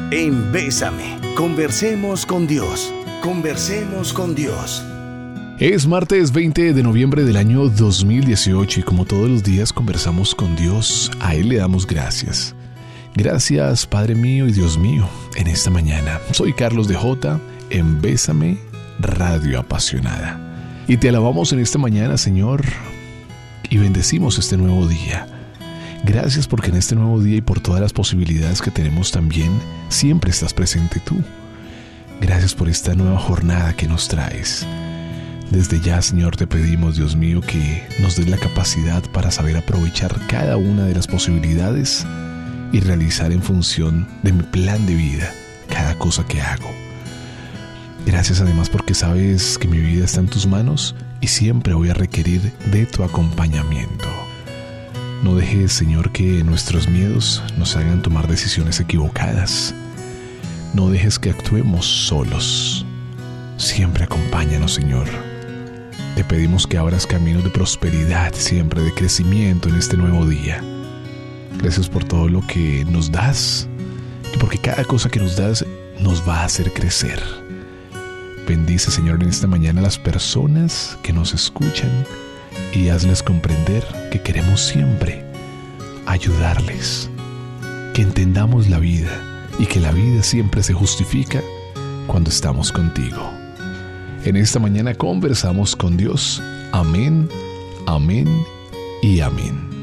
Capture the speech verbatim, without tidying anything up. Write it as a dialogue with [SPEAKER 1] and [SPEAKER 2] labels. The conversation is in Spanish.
[SPEAKER 1] en Bésame, conversemos con Dios. Conversemos con Dios.
[SPEAKER 2] Es martes veinte de noviembre del año dos mil dieciocho y como todos los días conversamos con Dios. A Él le damos gracias. Gracias, Padre mío y Dios mío, en esta mañana. Soy Carlos de J. en Bésame, Radio Apasionada. Y te alabamos en esta mañana, Señor, y bendecimos este nuevo día. Gracias porque en este nuevo día y por todas las posibilidades que tenemos también, siempre estás presente tú. Gracias por esta nueva jornada que nos traes. Desde ya, Señor, te pedimos, Dios mío, que nos des la capacidad para saber aprovechar cada una de las posibilidades y realizar en función de mi plan de vida cada cosa que hago. Gracias además porque sabes que mi vida está en tus manos y siempre voy a requerir de tu acompañamiento. No dejes, Señor, que nuestros miedos nos hagan tomar decisiones equivocadas. No dejes que actuemos solos. Siempre acompáñanos, Señor. Te pedimos que abras caminos de prosperidad, siempre de crecimiento en este nuevo día. Gracias por todo lo que nos das y porque cada cosa que nos das nos va a hacer crecer. Bendice, Señor, en esta mañana a las personas que nos escuchan y hazles comprender que queremos siempre ayudarles, que entendamos la vida y que la vida siempre se justifica cuando estamos contigo. En esta mañana conversamos con Dios. Amén, amén y amén.